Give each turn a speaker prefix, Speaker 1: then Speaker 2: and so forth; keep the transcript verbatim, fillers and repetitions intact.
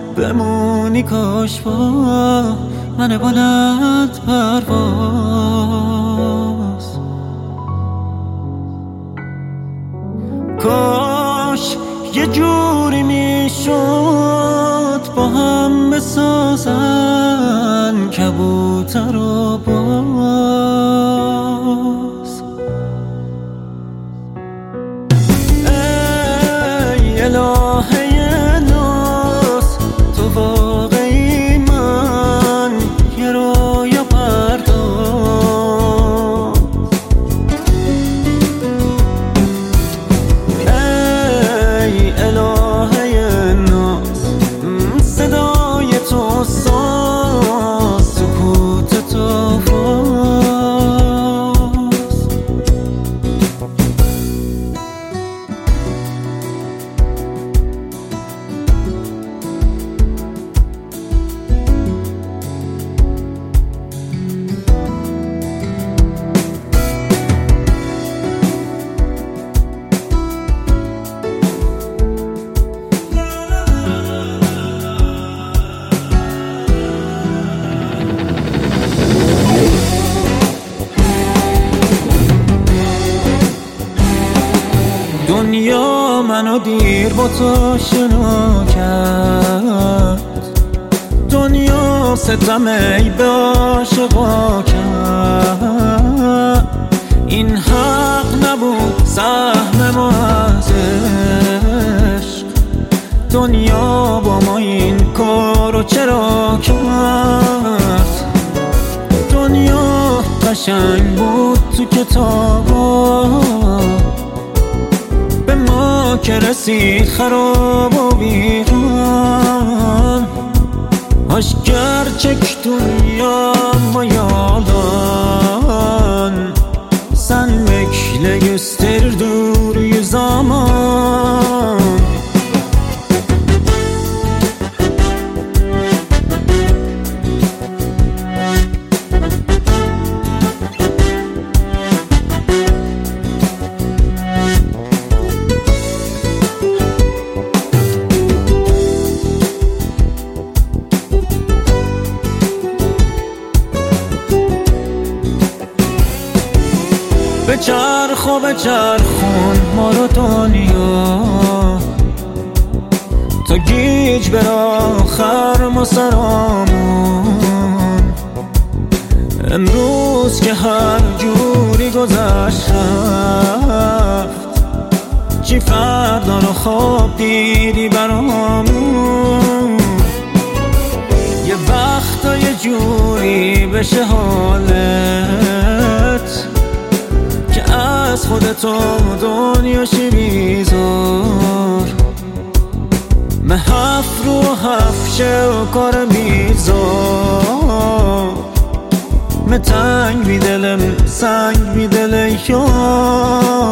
Speaker 1: بمونی کاش با من بلند پرواز. کاش یه جوری میشد با هم بسازن کبوتر و باز. ای الهه ناز تو واقعی من یه رویا پرداز. ای الهه ناز صدای تو ساز سکوت تو فاز. دنیا منو دیر با تو شنا کرد، دنیا ستمی به عاشقا کرد. این حق نبود سهم ما از عشق، دنیا با ما این کارو چرا کرد. دنیا قشنگ بود تو کتابا، به ما که رسید خراب و ویران. Aşk gerçek dünya mı yalan? Sen bekle gösterir dur zaman. بچرخ و بچرخون ما رو دنیا تا گیج بر آخر ما سرامون. امروز که هر جوری گذشت رفت، چی فردا رو خواب دیدی برامون. یه وقتا یه جوری بشه حالت که از خودتو دنیاشی بیزار. محف رو حفشه و کار بیزار. متنگ بی دلم سنگ بی دل یار.